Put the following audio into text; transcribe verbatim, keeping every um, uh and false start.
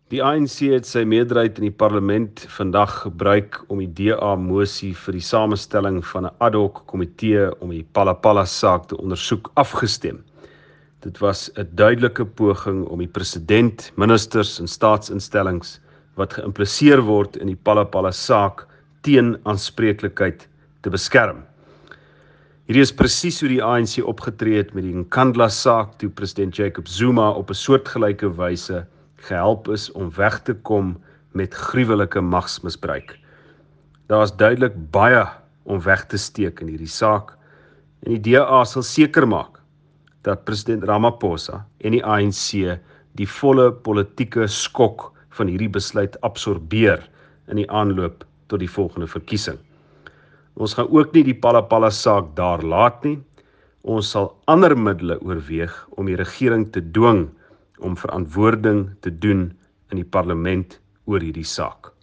Die A N C het sy meerderheid in die parlement vandag gebruik om die D A-mosie vir die samestelling van 'n ad hoc komitee om die Palapala saak te ondersoek afgestem. Dit was 'n duidelike poging om die president, ministers en staatsinstellings wat geïmpliseer word in die Palapala saak teen aanspreeklikheid te beskerm. Hierdie is presies hoe die A N C opgetree het met die Nkandla saak toe president Jacob Zuma op 'n soortgelyke wyse gehelp is om weg te kom met gruwelike magsmisbruik. Daar is duidelik baie om weg te steek in hierdie saak en die D A sal seker maak dat president Ramaphosa en die A N C die volle politieke skok van hierdie besluit absorbeer in die aanloop tot die volgende verkiesing. Ons gaan ook nie die Palapala saak daar laat nie. Ons sal ander middele oorweeg om die regering te dwing om verantwoording te doen in die parlement oor hierdie saak.